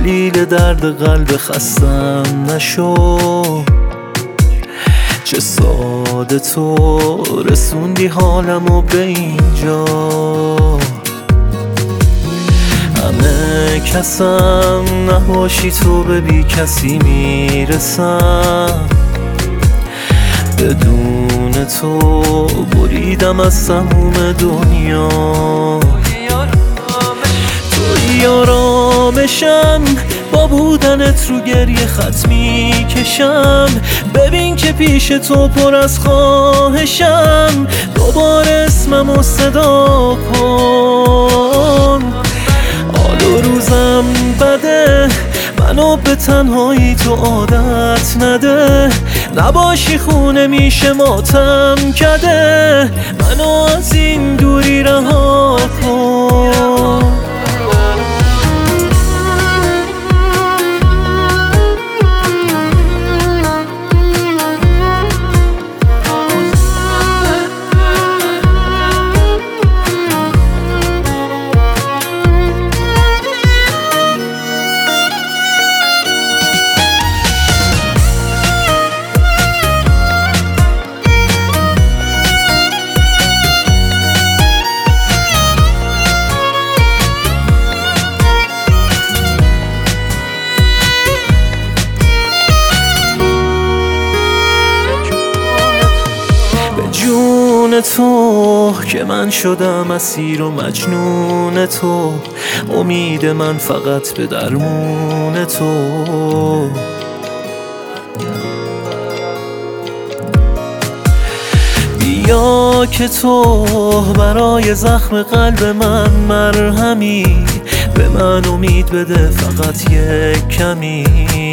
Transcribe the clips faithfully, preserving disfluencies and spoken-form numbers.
دلیل درد قلب خستم نشو. چه ساده تو رسوندی حالمو به اینجا. همه کسم نباشی تو به بی کسی میرسم. بدون تو بریدم از تموم دنیا. توی آرامشم با بودنت رو گریه خط میکشم. ببین که پیش تو پر از خواهشم. دوباره اسممو صدا کن. حال و روزم بده، منو به تنهایی تو عادت نده. نباشی خونه میشه ماتم کده. منو از این دوری رها کن. جون تو که من شدم اسیر و مجنون تو. امید من فقط به درمون تو. بیا که تو برای زخم قلب من مرهمی. به من امید بده فقط یک کمی.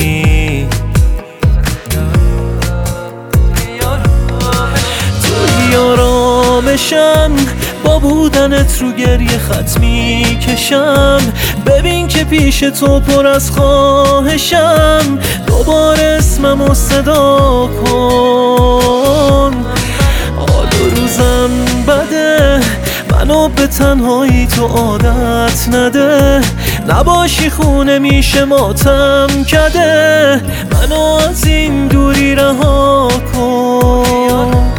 آرامشم با بودنت رو گریه خط میکشم. ببین که پیش تو پر از خواهشم. دوباره اسممو صدا کن. حال و روزم بده، منو به تنهایی تو عادت نده. نباشی خونه میشه ماتم کده. منو از این دوری رها کن.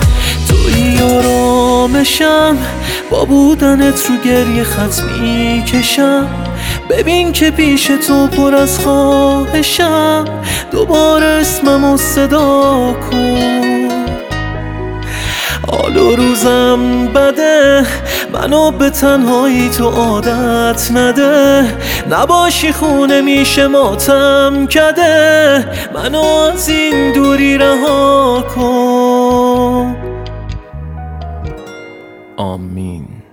آرامشم با بودنت رو گریه خط میکشم. ببین که پیش تو پر از خواهشم. دوباره اسممو صدا کن. حال و روزم بده، منو به تنهایی تو عادت نده. نباشی خونه میشه ماتم کده. منو از این دوری رها کن. آمین.